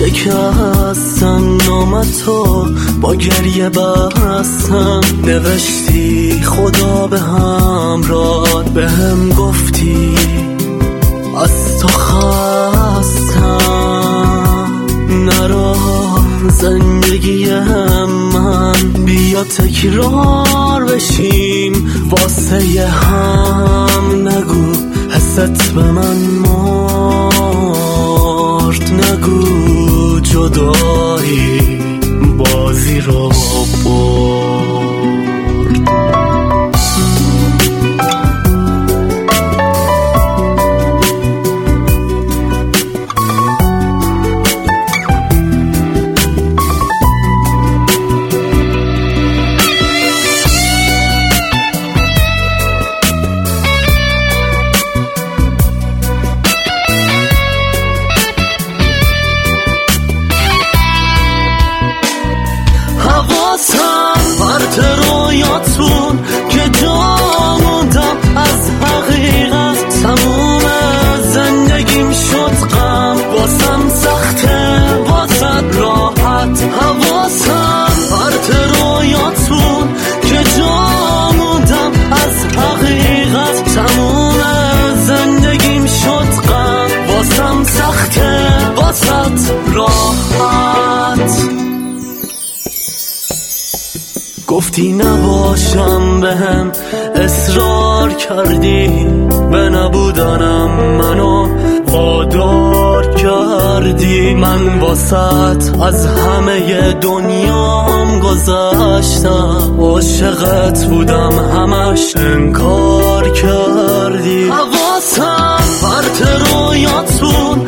شکستم نام تو با گریه بستم، نوشتی خدا به همراهت، به هم گفتی از تو خستم. نرا زندگی من، بیا تکرار بشیم واسه هم. نگو حست به من مرد، نگو جدایی بازی رو برد. پرت رویاتون که جا موندم از حقیقت، تموم زندگیم شد غم، واسم سخته واسد راحت. حواسم پرت رویاتون که جا موندم از حقیقت، تموم زندگیم شد غم، واسم سخته واسد راحت. گفتی نباشم بهم، اصرار کردی به نبودنم، منو وادار کردی. من واسط از همه دنیام گذشتم، عاشقت بودم همش انکار کردی. حواسم پرت رویاتون